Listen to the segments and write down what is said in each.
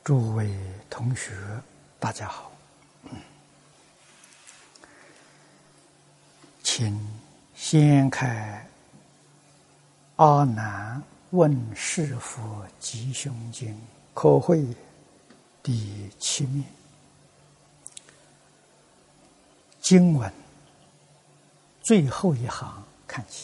诸位同学，大家好，请先开《阿难问是佛吉凶经》科会第7面，经文最后一行看起，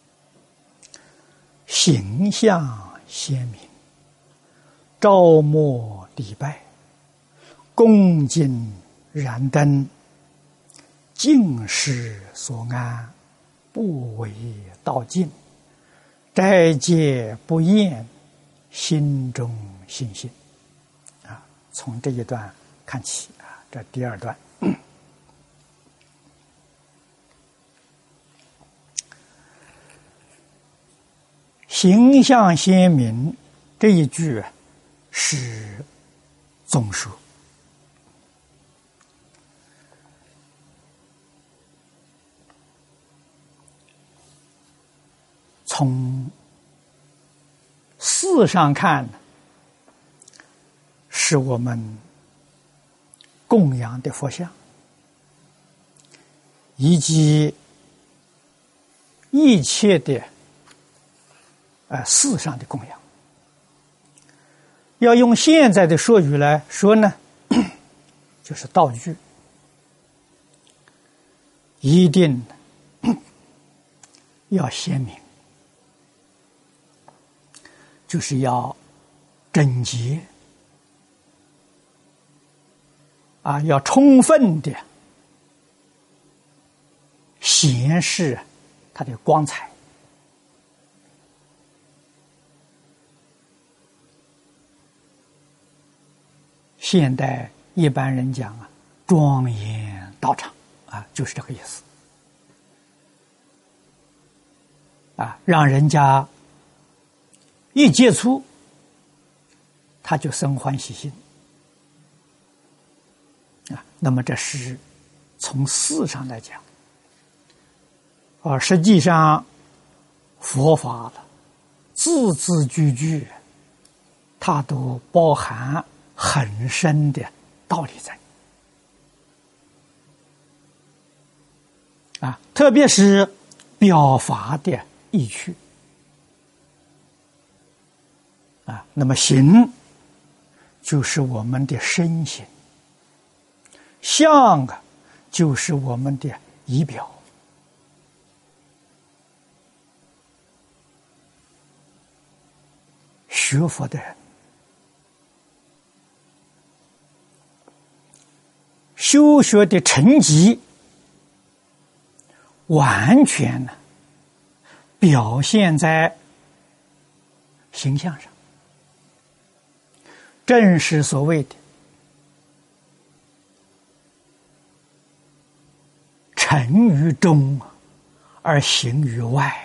形象鲜明，朝末礼拜，恭敬燃灯，净世所安，不为道尽，斋戒不厌，心中信心。从这一段看起这第二段。形象鲜明这一句是总说，从事上看是我们供养的佛像，以及一切的事上的供养。要用现在的说语来说呢，就是道具一定要鲜明，就是要整洁要充分的显示它的光彩。现代一般人讲庄严道场就是这个意思让人家一接触他就生欢喜心那么这是从事上来讲实际上佛法字字句句它都包含很深的道理在特别是表法的意趣那么形就是我们的身形，相就是我们的仪表。学佛的人修学的成绩完全表现在形象上，正是所谓的诚于中而行于外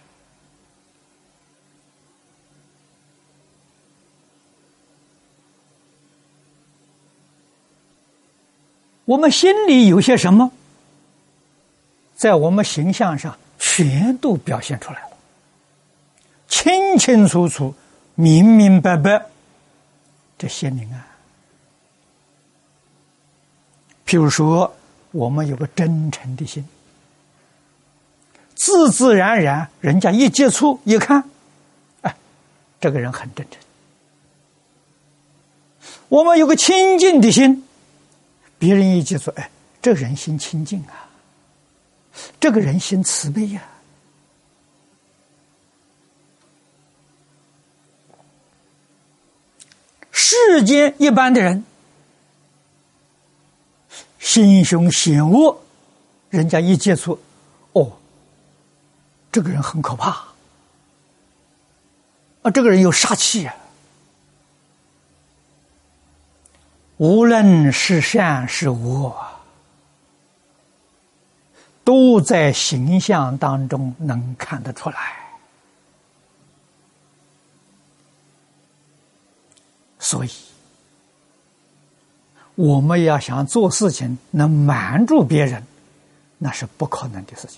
我们心里有些什么，在我们形象上全都表现出来了，清清楚楚，明明白白，这显明譬如说我们有个真诚的心，自自然然人家一接触一看这个人很真诚。我们有个清净的心，别人一接触这个人心清净这个人心慈悲世间一般的人心胸险恶，人家一接触这个人很可怕这个人有杀气无论是善是恶都在形象当中能看得出来。所以我们要想做事情能瞒住别人，那是不可能的事情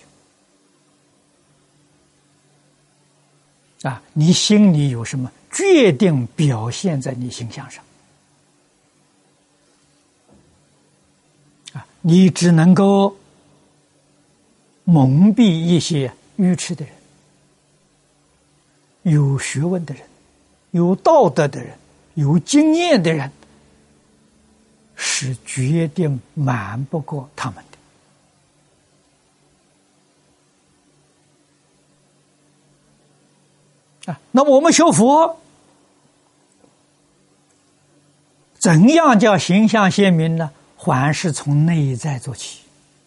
你心里有什么决定表现在你形象上你只能够蒙蔽一些愚痴的人，有学问的人，有道德的人，有经验的人，是绝对瞒不过他们的。那么我们学佛，怎样叫形象鲜明呢？还是从内在做起。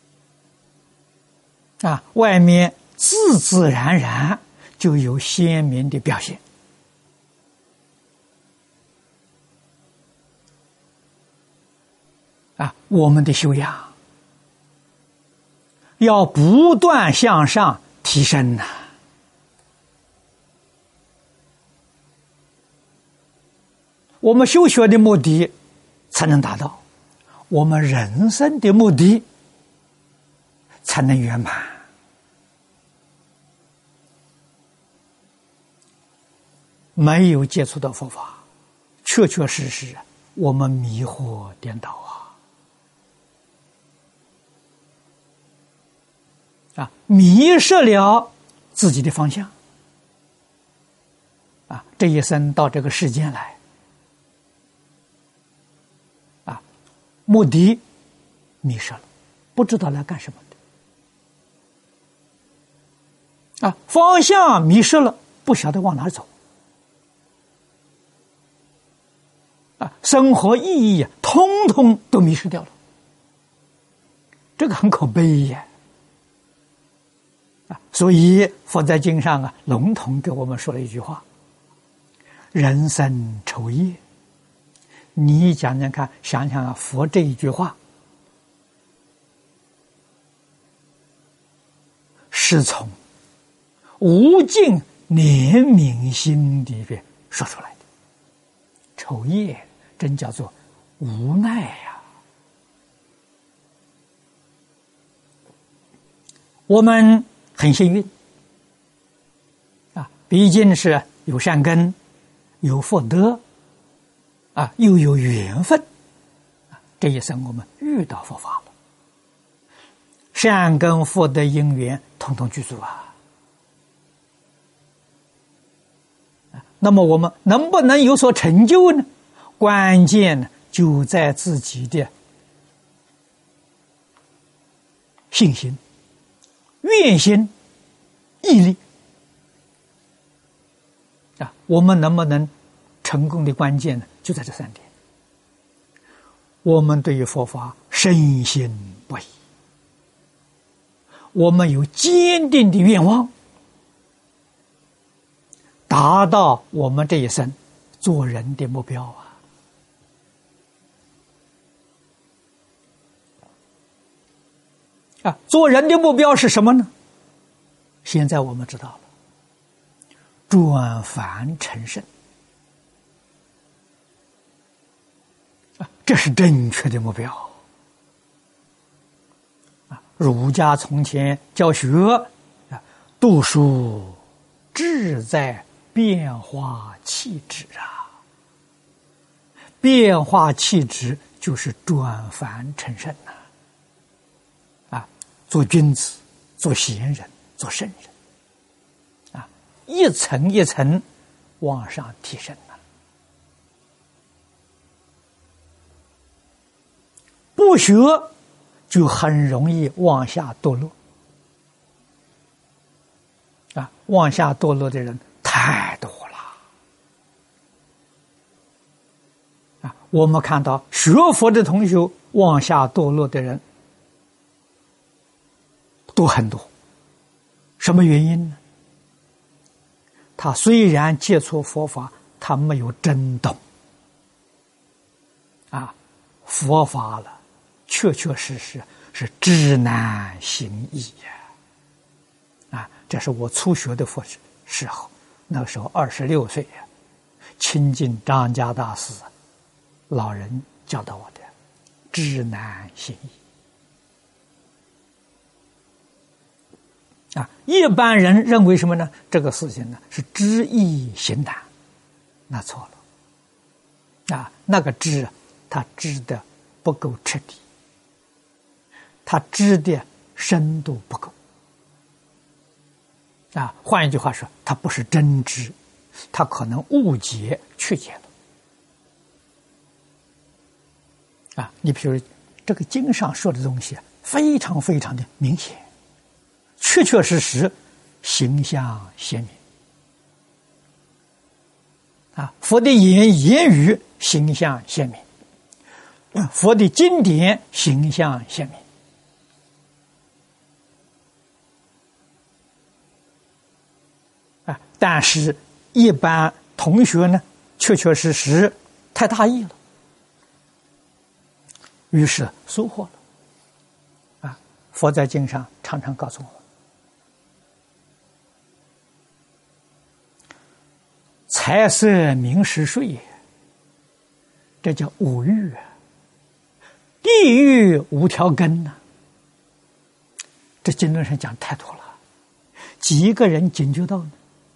外面自自然然就有鲜明的表现。我们的修养要不断向上提升呐。我们修学的目的才能达到，我们人生的目的才能圆满。没有接触到佛法，确确实实我们迷惑颠倒迷失了自己的方向。这一生到这个世间来，目的迷失了，不知道来干什么的。方向迷失了，不晓得往哪走。生活意义通通都迷失掉了，这个很可悲呀。所以佛在经上笼统给我们说了一句话：人生愁业。你讲讲看，想想佛这一句话是从无尽怜悯心里边说出来的。愁业真叫做无奈呀。我们很幸运毕竟是有善根，有福德又有缘分。这一生我们遇到佛法了，善根福德因缘统统具足那么我们能不能有所成就呢？关键呢就在自己的信心、愿心、毅力我们能不能成功的关键呢就在这3点。我们对于佛法深信不疑，我们有坚定的愿望，达到我们这一生做人的目标做人的目标是什么呢？现在我们知道了，转凡成圣这是正确的目标儒家从前教学读书志在变化气质变化气质就是转凡成圣做君子，做贤人，做圣人一层一层往上提升不学就很容易往下堕落往下堕落的人太多了我们看到学佛的同学往下堕落的人都很多。什么原因呢？他虽然接触佛法，他没有真懂佛法了确确实实是知难行易这是我初学的佛时候，那个时候26岁亲近张家大师老人教导我的知难行易一般人认为什么呢？这个事情呢是知易行难，那错了那个知他知的不够彻底他知的深度不够。换一句话说，他不是真知，他可能误解曲解了。你比如这个经上说的东西非常非常的明显，确确实实，形象鲜明。佛的言语形象鲜明，佛的经典形象鲜明。但是，一般同学呢，确确实实太大意了，于是疏忽了。佛在经上常常告诉我们，财色名食睡，这叫五欲地狱无条根呐。这经论上讲太多了，几个人警觉到呢？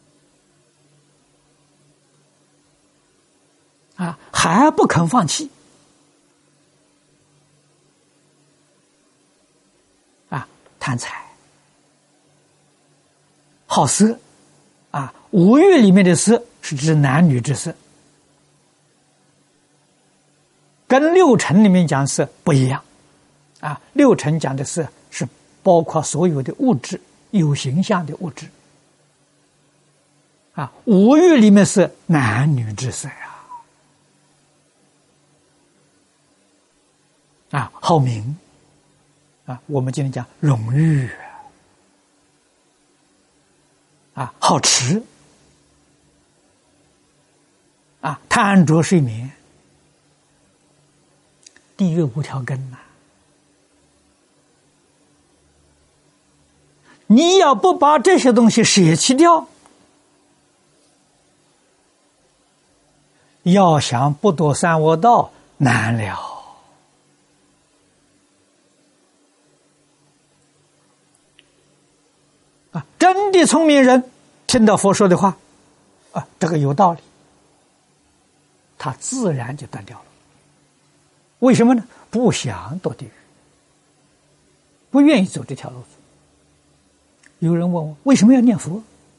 还不肯放弃。贪财、好色，五欲里面的色是指男女之色，跟六尘里面讲色不一样。六尘讲的色是包括所有的物质，有形象的物质。五欲里面是男女之色好名我们今天讲荣誉好吃贪着睡眠，地狱无条根你要不把这些东西舍弃掉，要想不堕三恶道难了。真的聪明人听到佛说的话这个有道理，他自然就断掉了。为什么呢？不想堕地狱，不愿意走这条路子。有人问我为什么要念佛？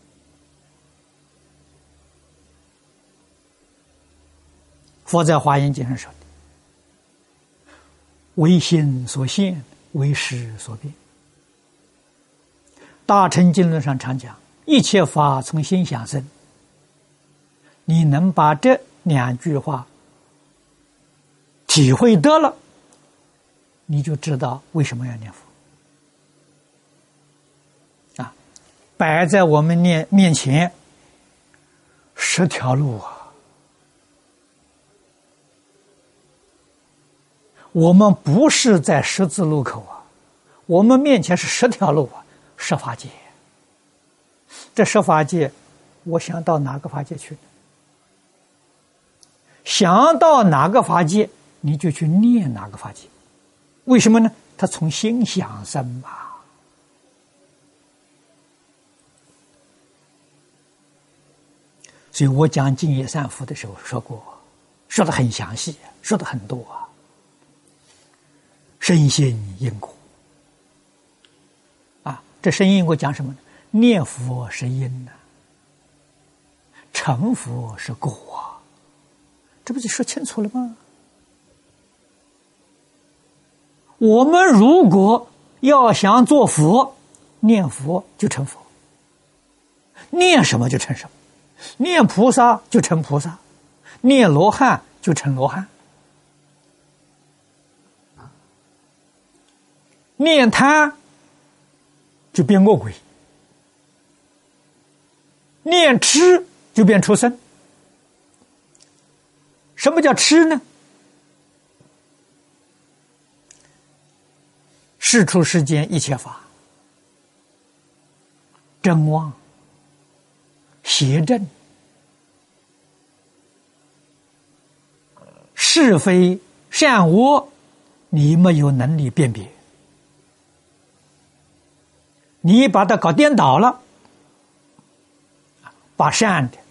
佛在华严经上说的，为心所现，为识所变。大乘经论上常讲，一切法从心想生。你能把这两句话体会得了，你就知道为什么要念佛。摆在我们面前10条路我们不是在十字路口我们面前是10条路十法界。这十法界，我想到哪个法界去？想到哪个法界，你就去念哪个法界。为什么呢？它从心想生嘛。所以我讲净业三福的时候说过，说得很详细，说得很多深信因果这深因果讲什么呢？念佛是因成佛是果这不就说清楚了吗？我们如果要想做佛，念佛就成佛，念什么就成什么，念菩萨就成菩萨，念罗汉就成罗汉，念贪就变恶鬼，念痴就变畜生。什么叫痴呢？世出世间一切法，真妄、邪正、是非善恶，你没有能力辨别，你把它搞颠倒了，把善的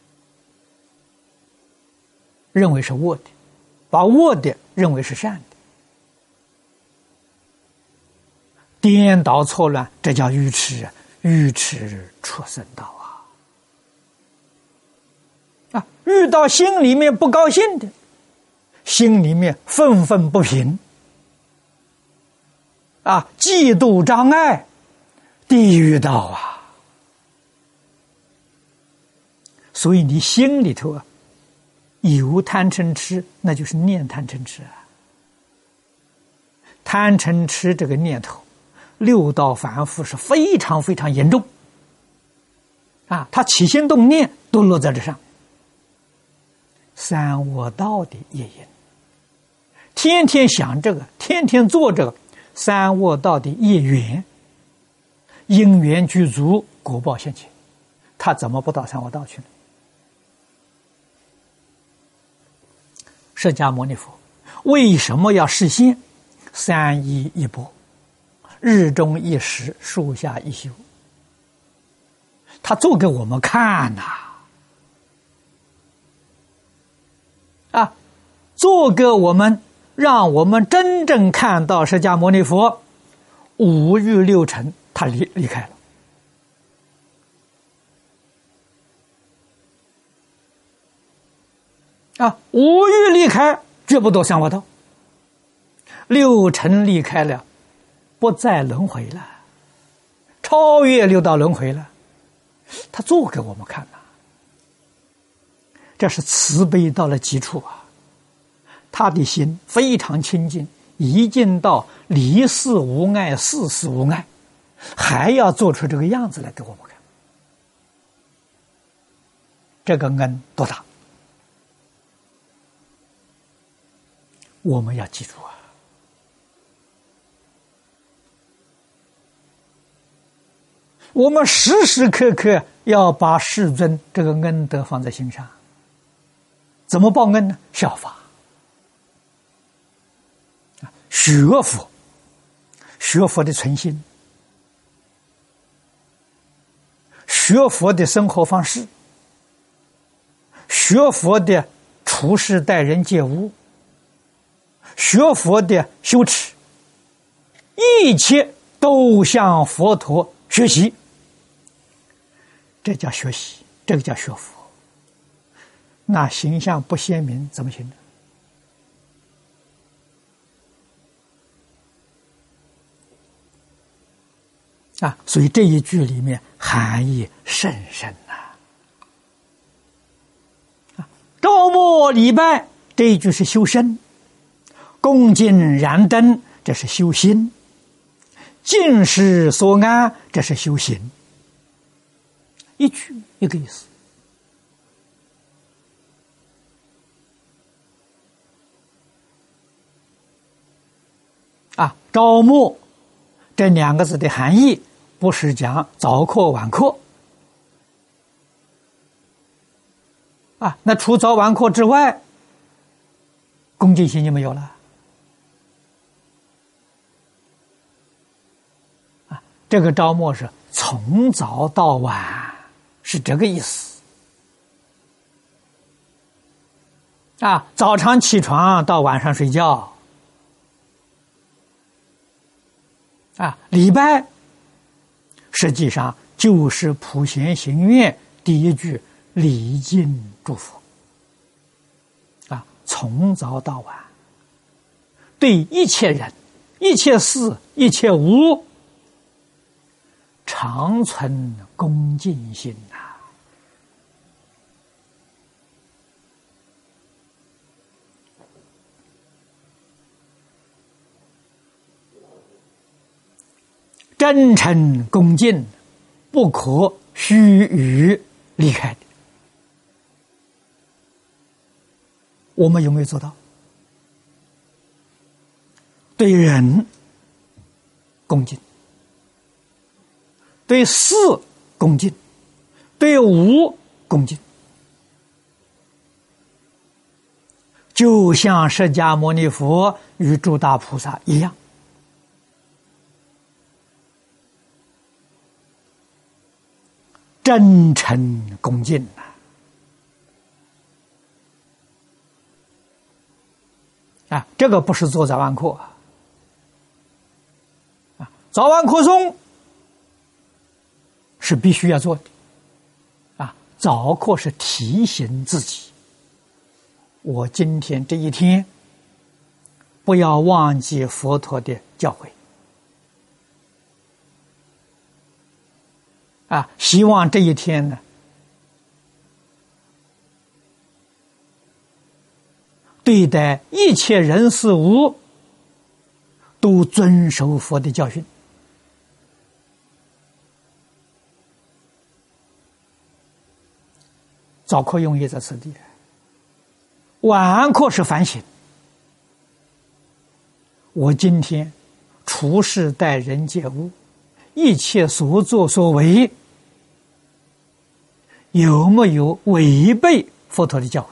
认为是恶的，把恶的认为是善的， 颠倒错乱，这叫愚痴，愚痴出生道啊！遇到心里面不高兴的，心里面愤愤不平啊，嫉妒障碍，地狱道啊！所以你心里头啊有贪嗔痴，那就是念贪嗔痴啊。贪嗔痴这个念头，六道反复是非常非常严重啊！他起心动念都落在这上。三恶道的业因，天天想这个，天天做这个，三恶道的业缘，因缘具足，果报现前，他怎么不到三恶道去呢？释迦牟尼佛为什么要示现三依一钵，日中一时，树下一宿？他做给我们看呐！做给我们，让我们真正看到释迦牟尼佛五欲六尘，他离开了。五欲离开，绝不堕三恶道；六尘离开了，不再轮回了，超越六道轮回了。他做给我们看呐，这是慈悲到了极处啊！他的心非常清净，已经到离世无碍，世事无碍，还要做出这个样子来给我们看，这个恩多大！我们要记住啊！我们时时刻刻要把世尊这个恩德放在心上。怎么报恩呢？效法学佛，学佛的存心，学佛的生活方式，学佛的处事待人接物，学佛的修持，一切都向佛陀学习。这叫学习，这个叫学佛。那形象不鲜明怎么行呢？所以这一句里面含义甚深呐！朝暮礼拜这一句是修身，恭敬燃灯这是修心，尽失所安这是修行，一句一个意思。朝暮这两个字的含义不是讲早课晚课那除早晚课之外，恭敬心就没有了这个朝暮是从早到晚，是这个意思早上起床到晚上睡觉礼拜实际上就是普贤行愿第一句礼敬祝福从早到晚，对一切人、一切事、一切物，常存恭敬心真诚恭敬，不可须臾离开的。我们有没有做到？对人恭敬，对事恭敬，对物恭敬，就像释迦牟尼佛与诸大菩萨一样。真诚恭敬这个不是做早晚课早晚课诵是必须要做的啊。早课是提醒自己，我今天这一天不要忘记佛陀的教诲啊！希望这一天呢，对待一切人事物都遵守佛的教训。早课用意在此地，晚课是反省。我今天处事待人接物，一切所作所为有没有违背佛陀的教诲？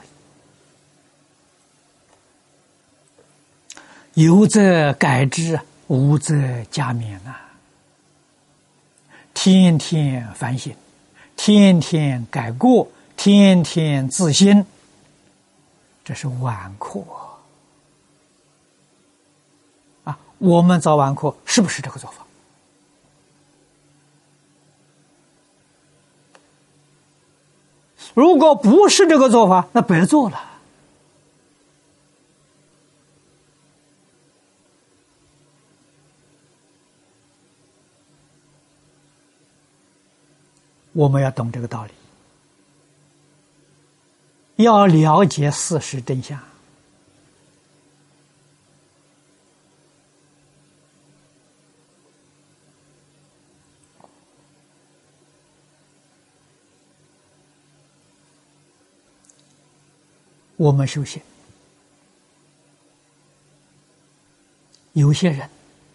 有则改之，无则加勉啊！天天反省，天天改过，天天自新，这是晚课啊！我们早晚课是不是这个做法？如果不是这个做法，那白做了。我们要懂这个道理，要了解事实真相。我们修行，有些人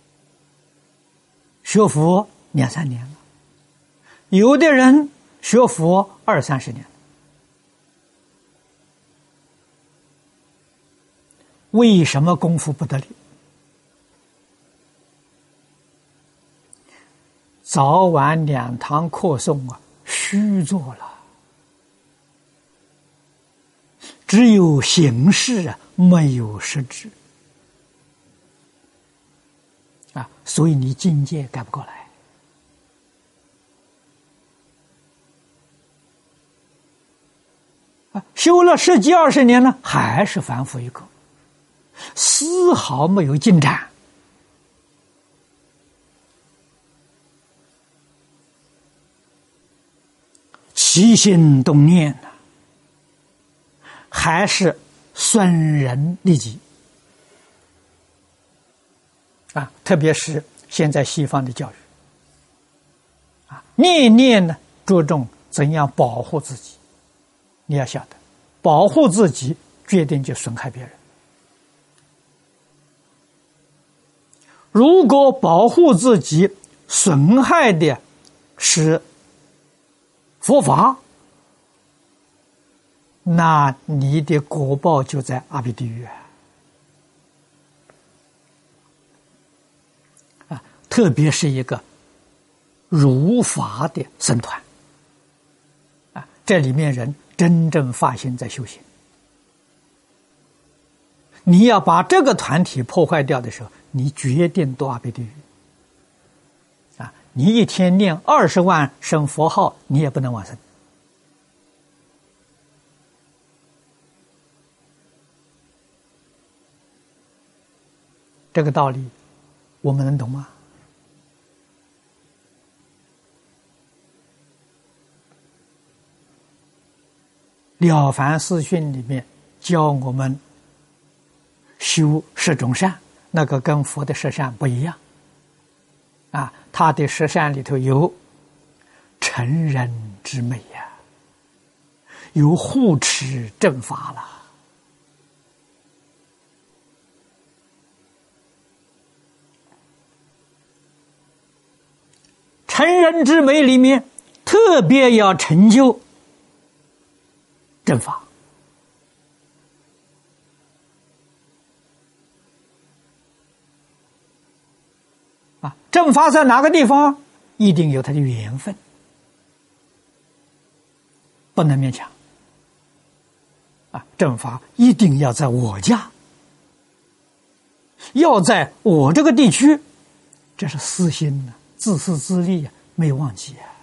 学佛2、3年了，有的人学佛20、30年了，为什么功夫不得力？早晚2堂课诵啊，虚做了。只有形式啊，没有实质啊，所以你境界改不过来啊。修了10几20年了，还是反复一个，丝毫没有进展。起心动念啊，还是损人利己啊！特别是现在西方的教育啊，念念呢着重怎样保护自己。你要晓得，保护自己决定就损害别人。如果保护自己损害的是佛法，那你的果报就在阿鼻地狱啊！特别是一个如法的僧团啊，这里面人真正发心在修行。你要把这个团体破坏掉的时候，你决定堕阿鼻地狱啊！你一天念20万声佛号，你也不能往生。这个道理我们能懂吗？了凡四训里面教我们修10种善，那个跟佛的10善不一样啊。他的10善里头有成人之美呀，有护持正法了。成人之美里面特别要成就正法啊！正法在哪个地方，一定有它的缘分，不能勉强啊！正法一定要在我家，要在我这个地区， 这是私心呢，自私自利没有忘记啊。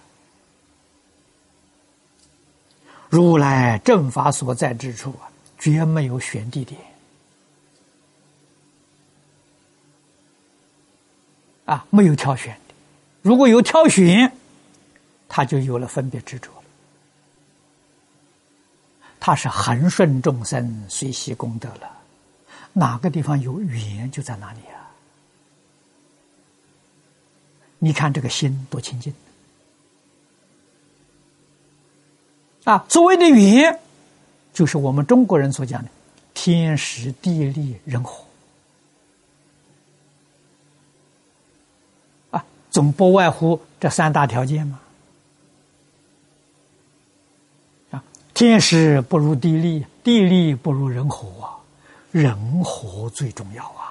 如来正法所在之处啊，绝没有选地点啊，没有挑选的。如果有挑选，他就有了分别执着了。他是恒顺众生，随喜功德了。哪个地方有缘，就在哪里啊。你看这个心多清净啊！所谓的缘，就是我们中国人所讲的天时地利人和啊，总不外乎这三大条件嘛。啊，天时不如地利，地利不如人和啊，人和最重要啊。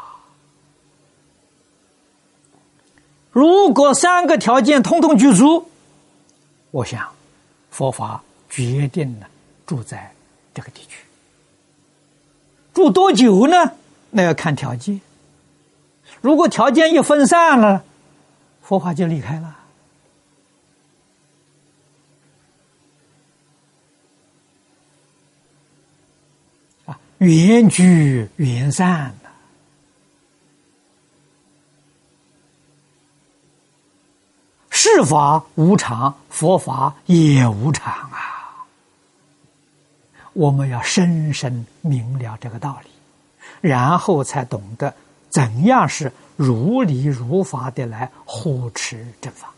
如果三个条件统统具足，我想佛法决定了住在这个地区。住多久呢？那要看条件。如果条件一分散了，佛法就离开了。啊，缘聚缘散。世法无常，佛法也无常啊！我们要深深明了这个道理，然后才懂得怎样是如理如法的来护持正法。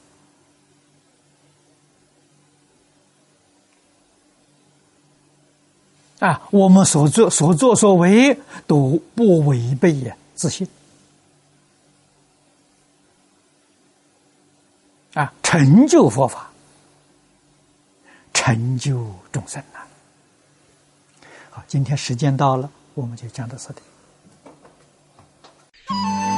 啊，我们所作所为都不违背自信。啊，成就佛法，成就众生呐！好，今天时间到了，我们就讲到这里。